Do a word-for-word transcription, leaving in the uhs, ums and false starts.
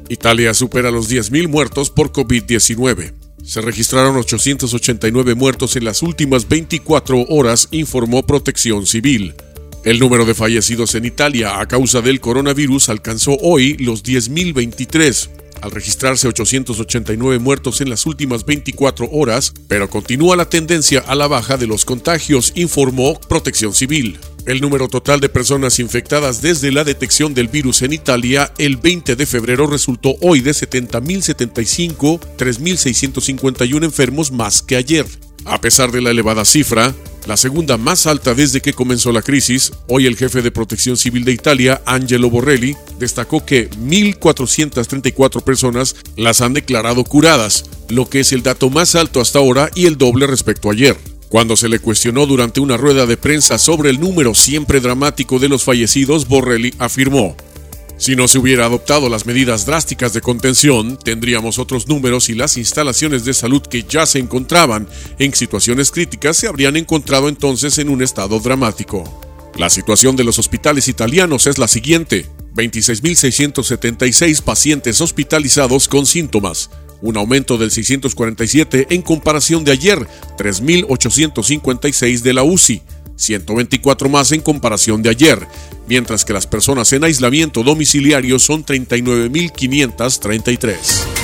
Italia supera los diez mil muertos por COVID diecinueve. Se registraron ochocientos ochenta y nueve muertos en las últimas veinticuatro horas, informó Protección Civil. El número de fallecidos en Italia a causa del coronavirus alcanzó hoy los diez mil veintitrés, al registrarse ochocientos ochenta y nueve muertos en las últimas veinticuatro horas, pero continúa la tendencia a la baja de los contagios, informó Protección Civil. El número total de personas infectadas desde la detección del virus en Italia el veinte de febrero resultó hoy de setenta mil setenta y cinco, tres mil seiscientos cincuenta y uno enfermos más que ayer. A pesar de la elevada cifra, la segunda más alta desde que comenzó la crisis, hoy el jefe de Protección Civil de Italia, Angelo Borrelli, destacó que mil cuatrocientas treinta y cuatro personas las han declarado curadas, lo que es el dato más alto hasta ahora y el doble respecto a ayer. Cuando se le cuestionó durante una rueda de prensa sobre el número siempre dramático de los fallecidos, Borrelli afirmó: si no se hubiera adoptado las medidas drásticas de contención, tendríamos otros números y las instalaciones de salud que ya se encontraban en situaciones críticas se habrían encontrado entonces en un estado dramático. La situación de los hospitales italianos es la siguiente: veintiséis mil seiscientos setenta y seis pacientes hospitalizados con síntomas, un aumento del seiscientos cuarenta y siete en comparación de ayer, tres mil ochocientos cincuenta y seis de la U C I, ciento veinticuatro más en comparación de ayer, mientras que las personas en aislamiento domiciliario son treinta y nueve mil quinientos treinta y tres.